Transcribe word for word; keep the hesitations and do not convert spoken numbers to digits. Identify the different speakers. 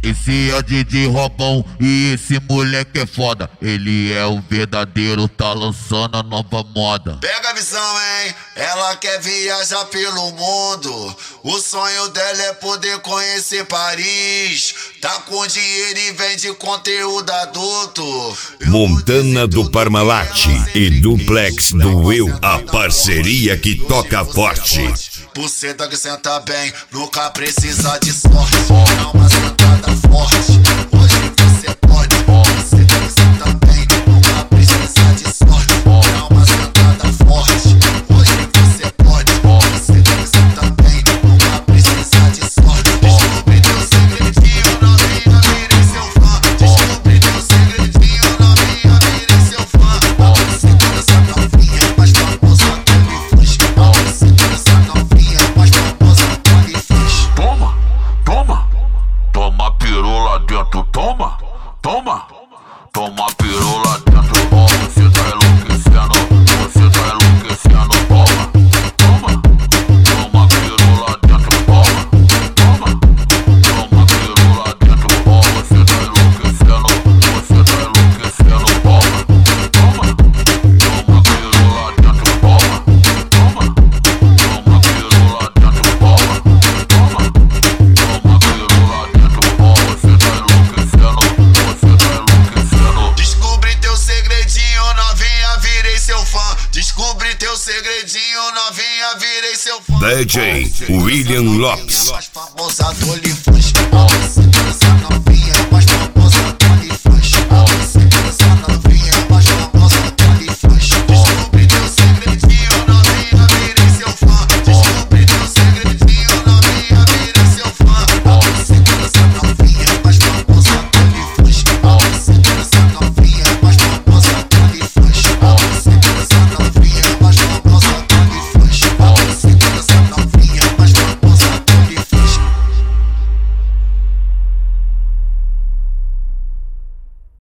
Speaker 1: Esse é o D J Robão e esse moleque é foda. Ele é o verdadeiro, tá lançando a nova moda.
Speaker 2: Pega a visão, hein? Ela quer viajar pelo mundo. O sonho dela é poder conhecer Paris. Tá com dinheiro e vende conteúdo adulto.
Speaker 3: Montana do Parmalat e Duplex do Will, a parceria que toca forte.
Speaker 2: Buceta que senta bem, nunca precisa de sorte. Dá uma sentada forte, hoje você pode. Buceta que senta bem, nunca precisa de sorte. Dá uma sentada forte, hoje você pode. Buceta que senta bem, nunca precisa de sorte. Descobri teu segredinho, novinha, virei seu fã. Descobri teu segredinho, novinha, virei seu fã. Buceta dessa novinha, mais famosa que me fez. Buceta dessa novinha, mais famosa que me fez.
Speaker 1: Toma, toma, toma pirula dentro, toma, toma, toma pirula dentro. Ó, você tá enlouquecendo, você tá enlouquecendo. Toma, toma, toma pirula dentro, toma, toma, toma pirula dentro. Ó, você tá enlouquecendo, você tá enlouquecendo. Toma, toma, toma pirula dentro, toma, toma, toma pirula dentro, toma, toma, toma pirula dentro. Ó, você tá enlouquecendo, você tá enlouquecendo.
Speaker 2: Descobri teu segredinho, novinha, virei seu fã. Descobri teu segredinho, novinha, virei seu fã.
Speaker 3: D J William Lopes.
Speaker 2: Mais famosa do Olifões.